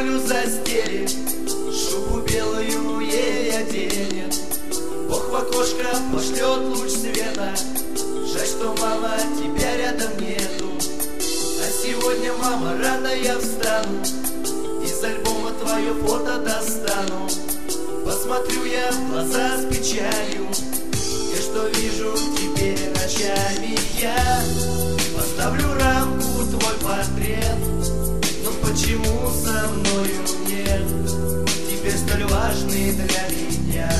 землю застелит, шубу белую ей оденет. Бог в окошко пошлет луч света, жаль, что, мама, тебя рядом нету. А сегодня, мама, рано я встану, из альбома твое фото достану. Посмотрю я в глаза с печалью, и что вижу теперь ночами я. Поставлю рамку твой портрет, но почему со мною нет? Теперь столь важный для меня.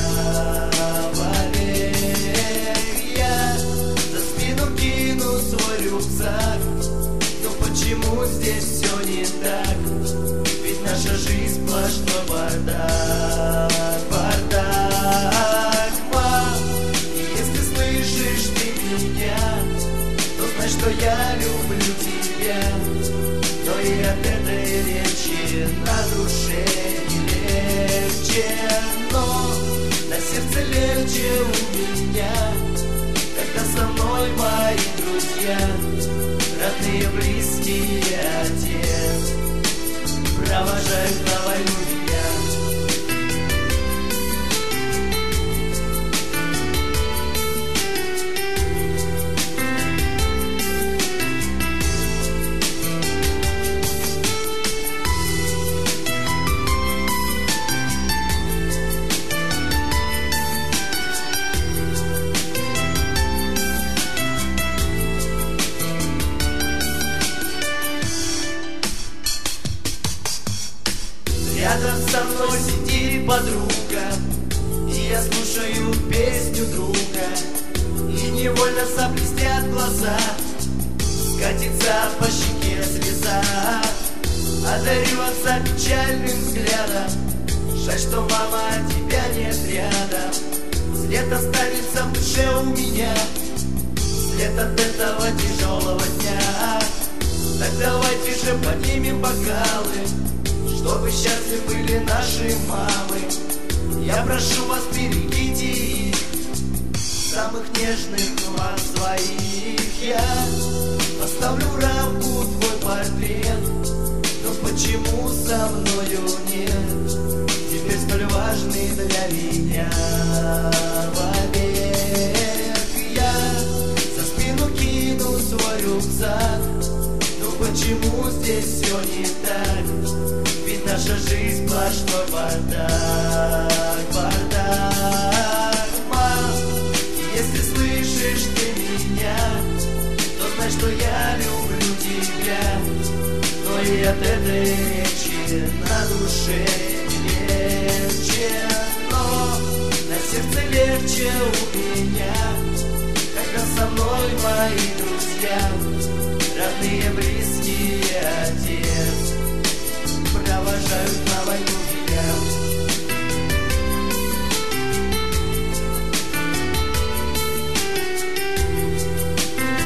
Валерия, за спину кину свой рюкзак, но почему здесь все не так? Ведь наша жизнь сплошной бардак. Бардак, мам, и если слышишь ты меня, то знай, что я люблю тебя. Но и от этой речи на душе не легче. Но на сердце легче у меня, когда со мной мои друзья, родные, близкие, отец провожают на войну меня. Рядом со мной сидит подруга, и я слушаю песню друга, и невольно заблестят глаза, скатится по щеке слеза. Одарю отца печальным взглядом, жаль, что, мама, тебя нет рядом. След останется в душе у меня, след от этого тяжелого дня. Так давайте же поднимем бокалы, чтобы счастливы были наши мамы. Я прошу вас, берегите их, самых нежных вас своих. Я поставлю рамку твой портрет, но почему со мною нет? Теперь столь важный для меня. Вовек я за спину кину свой рюкзак, но почему здесь все не так? Ведь наша жизнь сплошной бардак. Бардак, мам, если слышишь ты меня, то знай, что я люблю тебя. Но и от этой речи на душе не легче. Но на сердце легче у меня, когда со мной мои друзья, родные, близкие.